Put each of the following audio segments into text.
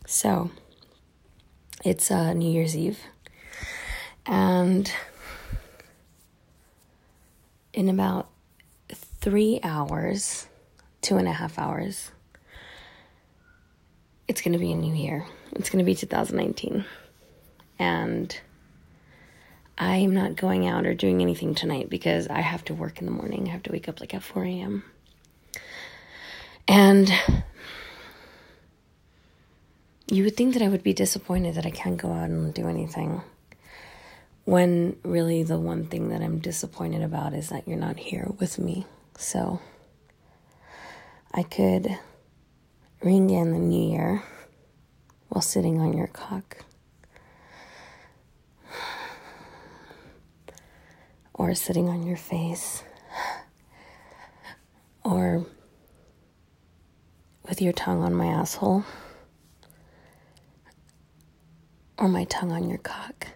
So, it's New Year's Eve, and in about 3 hours, 2.5 hours, it's going to be a new year. It's going to be 2019, and I'm not going out or doing anything tonight because I have to work in the morning. I have to wake up like at 4 a.m. And you would think that I would be disappointed that I can't go out and do anything, when really the one thing that I'm disappointed about is that you're not here with me. So I could ring in the new year while sitting on your cock, or sitting on your face, or with your tongue on my asshole, or my tongue on your cock,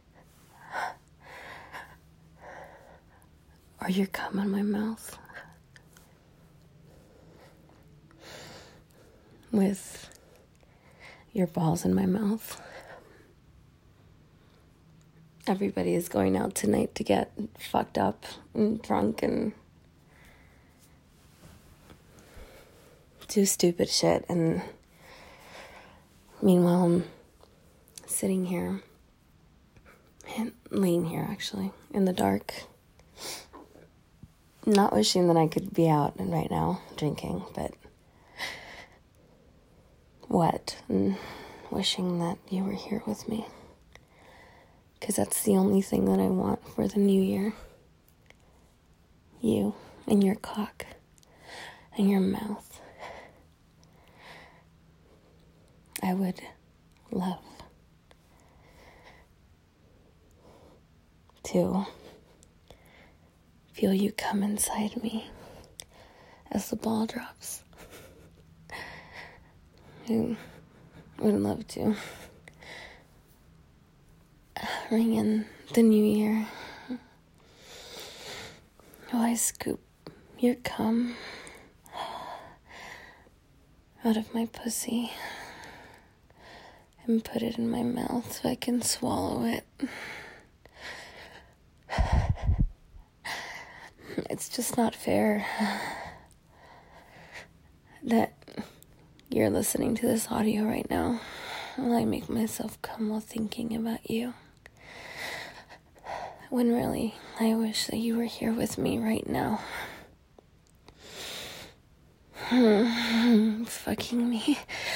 or your cum on my mouth, with your balls in my mouth. Everybody is going out tonight to get fucked up and drunk and do stupid shit, and meanwhile I'm sitting here, and laying here actually, in the dark, not wishing that I could be out and right now drinking, but wet and wishing that you were here with me, because that's the only thing that I want for the new year. You and your cock and your mouth. I would love to feel you come inside me as the ball drops. I would love to ring in the new year while I scoop your cum out of my pussy and put it in my mouth so I can swallow it. It's just not fair that you're listening to this audio right now while I make myself come while thinking about you, when really I wish that you were here with me right now. Fucking me.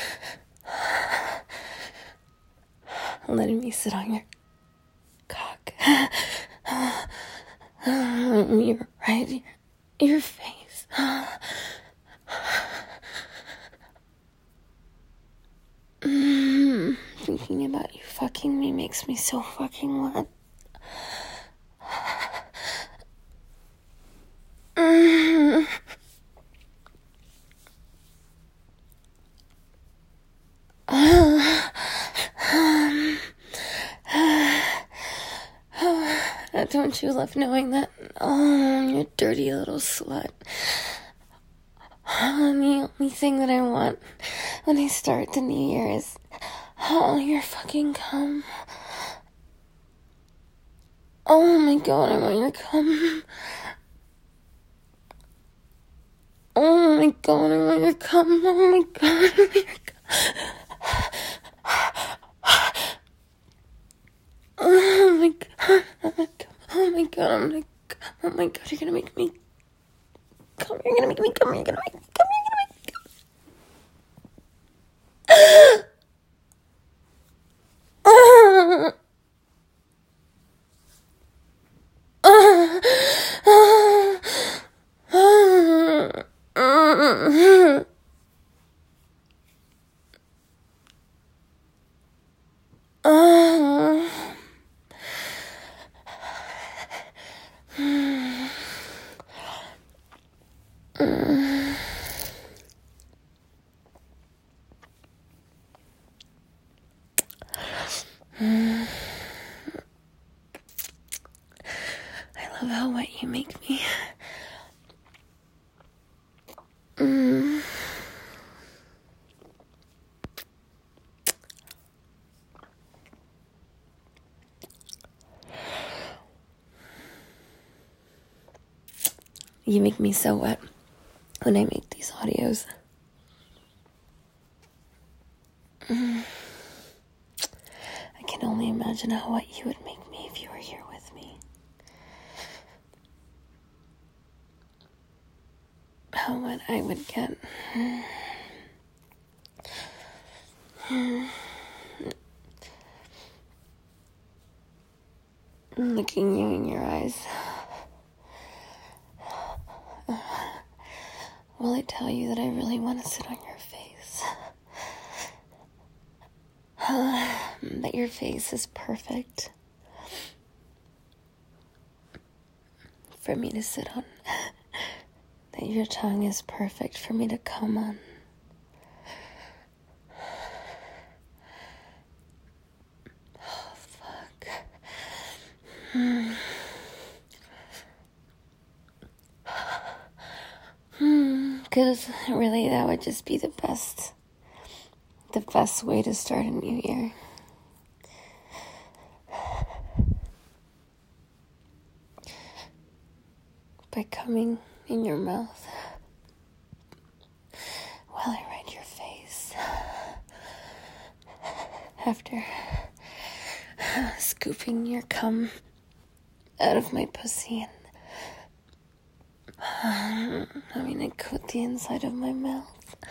Letting me sit on your cock. You're right. Your face. Thinking about you fucking me makes me so fucking wet. Don't you love knowing that? Oh, you dirty little slut. The only thing that I want when I start the new year is your fucking cum. Oh my god, I want your cum. Oh my god, I want your cum. Oh my god, I want your cum. Oh my god, oh my god, oh my god, oh my god, you're gonna make me come, you're gonna make me come, you're gonna make me come, you're gonna make me come. I love how wet you make me. You make me so wet when I make these audios. I can only imagine how wet you would make me if you were here with me. How wet I would get. Looking you in your eyes. Will I tell you that I really want to sit on your face? That your face is perfect for me to sit on. That your tongue is perfect for me to come on. Oh, fuck. Because really that would just be the best way to start a new year. By coming in your mouth while I ride your face. After scooping your cum out of my pussy and having it coat the inside of my mouth.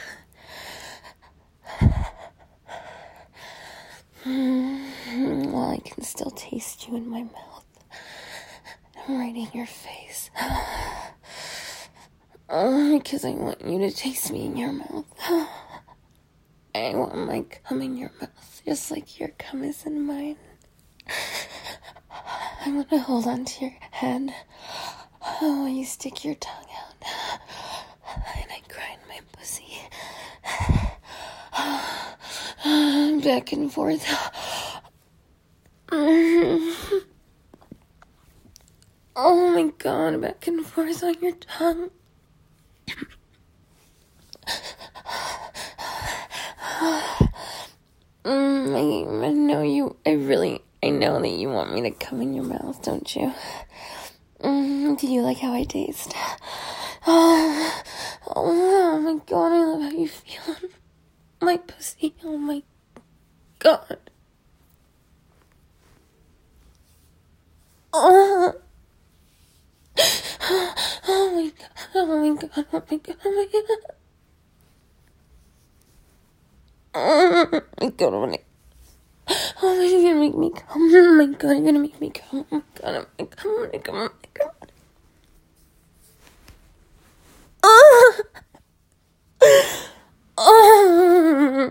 While I can still taste you in my mouth. I'm riding your face. Because I want you to taste me in your mouth. I want my cum in your mouth, just like your cum is in mine. I want to hold on to your head while you stick your tongue out. And I grind my pussy back and forth. Oh my God, back and forth on your tongue. I know that you want me to come in your mouth, don't you? Do you like how I taste? Oh my God, I love how you feel my pussy. Oh my God. Oh my God, oh my God, oh my God, oh my God. Oh my God, oh my God. Oh, you're gonna make me come. Oh my God, you're gonna make me come. Oh my God, oh my God, oh my God, oh my God. Oh. Oh.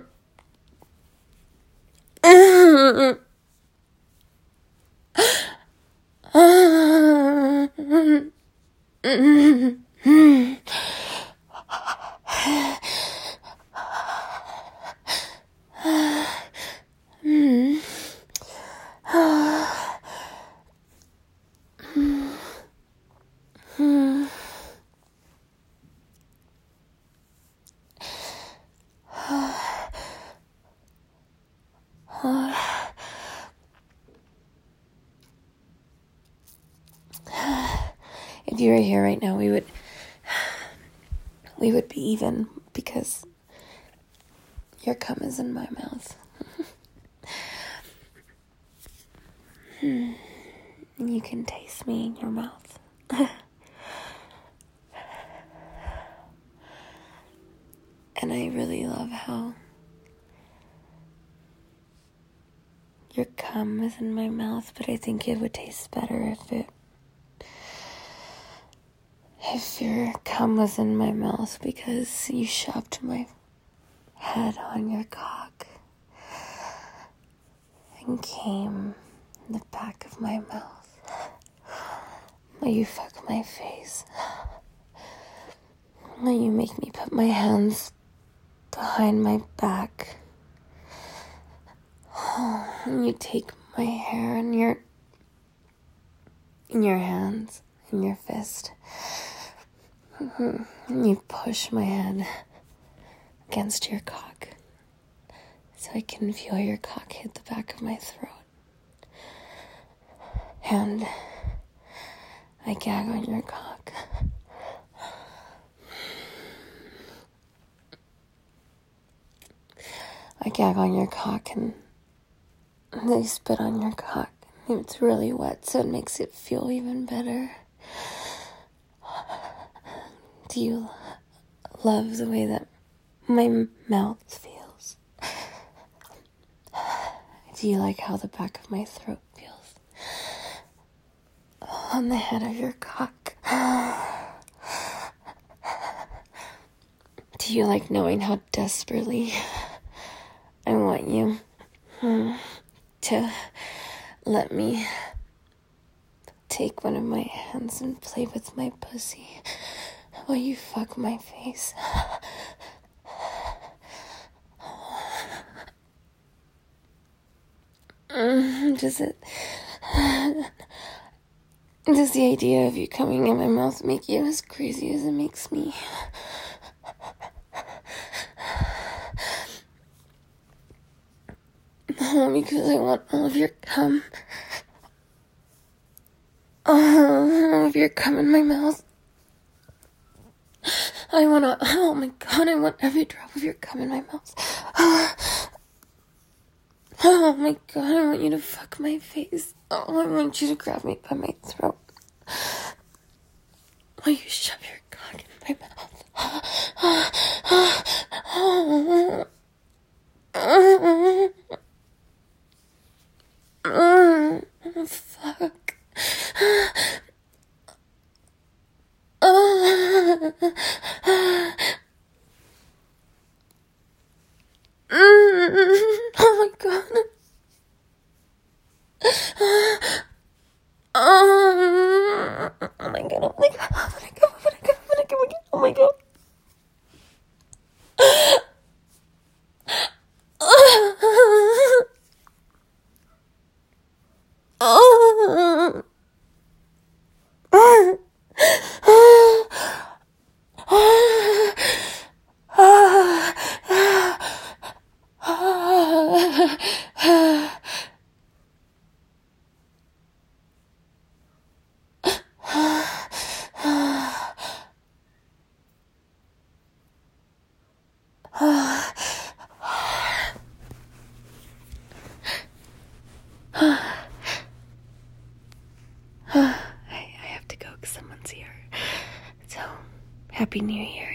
If you were here right now, we would be even because your cum is in my mouth. You can taste me in your mouth. And I really love how your cum is in my mouth, but I think it would taste better if your cum was in my mouth because you shoved my head on your cock and came in the back of my mouth while you fuck my face. While you make me put my hands behind my back. And you take my hair in your hands, in your fist. And you push my head against your cock so I can feel your cock hit the back of my throat. And I gag on your cock I gag on your cock and they spit on your cock. It's really wet, so it makes it feel even better. Do you love the way that my mouth feels? Do you like how the back of my throat feels on the head of your cock? Do you like knowing how desperately I want you to let me take one of my hands and play with my pussy while you fuck my face? Does the idea of you coming in my mouth make you as crazy as it makes me? Because I want all of your cum. All of your cum in my mouth. Oh my God, I want every drop of your cum in my mouth. Oh my God, I want you to fuck my face. Oh, I want you to grab me by my throat while you shove your cock in my mouth. Fuck. Oh my God. Oh my God, oh my God, oh my God, oh my God, oh my God, oh my God. I have to go because someone's here. So, Happy New Year.